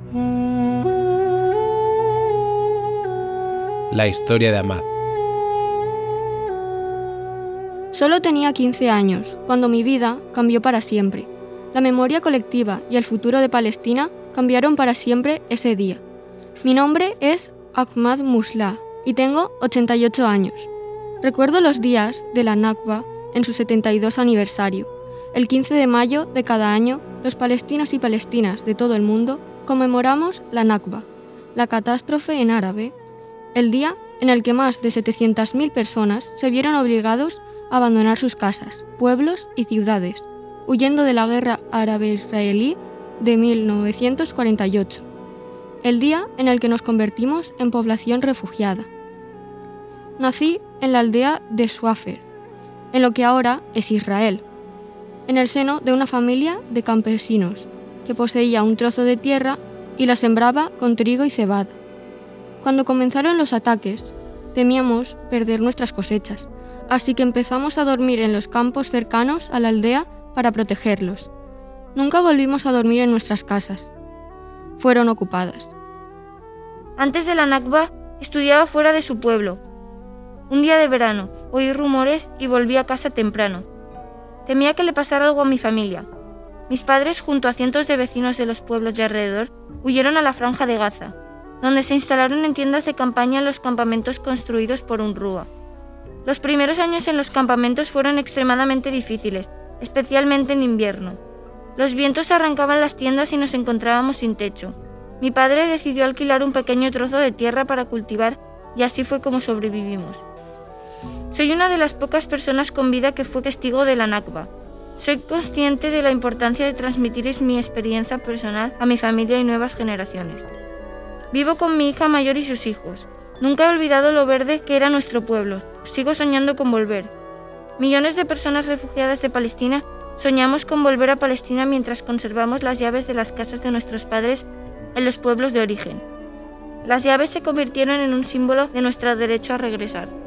La historia de Ahmad. Solo tenía 15 años, cuando mi vida cambió para siempre. La memoria colectiva y el futuro de Palestina cambiaron para siempre ese día. Mi nombre es Ahmad Muslah y tengo 88 años. Recuerdo los días de la Nakba en su 72 aniversario. El 15 de mayo de cada año, los palestinos y palestinas de todo el mundo conmemoramos la Nakba, la catástrofe en árabe, el día en el que más de 700.000 personas se vieron obligados a abandonar sus casas, pueblos y ciudades, huyendo de la guerra árabe-israelí de 1948, el día en el que nos convertimos en población refugiada. Nací en la aldea de Swafer, en lo que ahora es Israel, en el seno de una familia de campesinos que poseía un trozo de tierra y la sembraba con trigo y cebada. Cuando comenzaron los ataques, temíamos perder nuestras cosechas, así que empezamos a dormir en los campos cercanos a la aldea para protegerlos. Nunca volvimos a dormir en nuestras casas. Fueron ocupadas. Antes de la Nakba, estudiaba fuera de su pueblo. Un día de verano, oí rumores y volví a casa temprano. Temía que le pasara algo a mi familia. Mis padres, junto a cientos de vecinos de los pueblos de alrededor, huyeron a la Franja de Gaza, donde se instalaron en tiendas de campaña en los campamentos construidos por UNRWA. Los primeros años en los campamentos fueron extremadamente difíciles, especialmente en invierno. Los vientos arrancaban las tiendas y nos encontrábamos sin techo. Mi padre decidió alquilar un pequeño trozo de tierra para cultivar y así fue como sobrevivimos. Soy una de las pocas personas con vida que fue testigo de la Nakba. Soy consciente de la importancia de transmitir mi experiencia personal a mi familia y nuevas generaciones. Vivo con mi hija mayor y sus hijos. Nunca he olvidado lo verde que era nuestro pueblo. Sigo soñando con volver. Millones de personas refugiadas de Palestina soñamos con volver a Palestina mientras conservamos las llaves de las casas de nuestros padres en los pueblos de origen. Las llaves se convirtieron en un símbolo de nuestro derecho a regresar.